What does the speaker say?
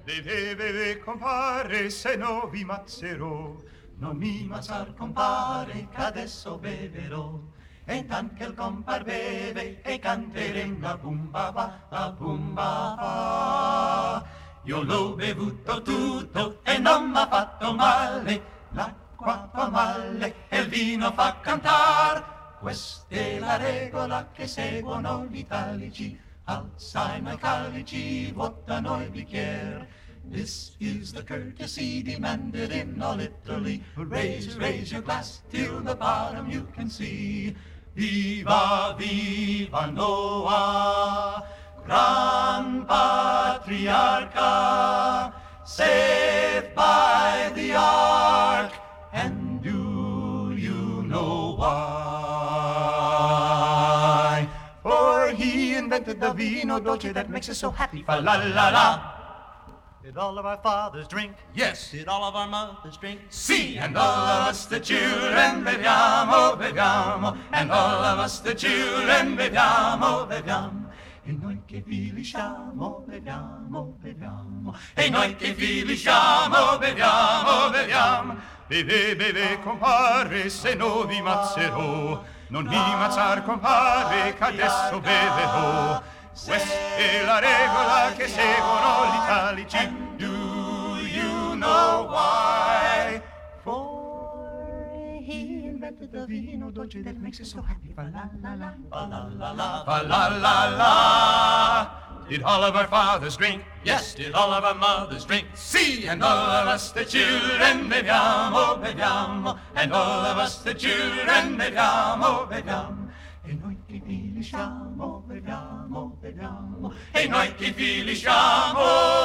Beve, compare, se no vi mazzerò. Non mi mazzar, compare, che adesso beverò. E intanto che il compar beve e canteremo la bumba va. Io l'ho bevuto tutto e non m'ha fatto male. L'acqua fa male e il vino fa cantar. Questa è la regola che seguono gli italici. Alzano i calici, vuotano i bicchieri. This is the courtesy demanded in all Italy. Raise your glass till the bottom you can see. Viva, viva Noah, gran patriarcha, saved by the ark. And do you know why? For he invented the vino dolce that makes us so happy. Fa la la la. Did all of our fathers drink? Yes. Did all of our mothers drink? Sì, and all of us the children beviamo, beviamo, and all of us the children beviamo, beviamo. E noi che figli siamo, beviamo, beviamo, e noi che figli siamo, beviamo, beviamo. Beve, compare, se no vi mazzerò. Non mi mazzar, compare, che adesso beverò. Questa è la regola che seguono gli italici. And do you know why? For he invented the vino dolce that makes us so happy. Fa la la la, fa la la la, fa la la la. Did all of our fathers drink? Yes. Did all of our mothers drink? See, and all of us the children beviamo, beviamo, and all of us the children beviamo, beviamo. E noi che figli siamo, beviamo, beviamo, e noi che figli siamo.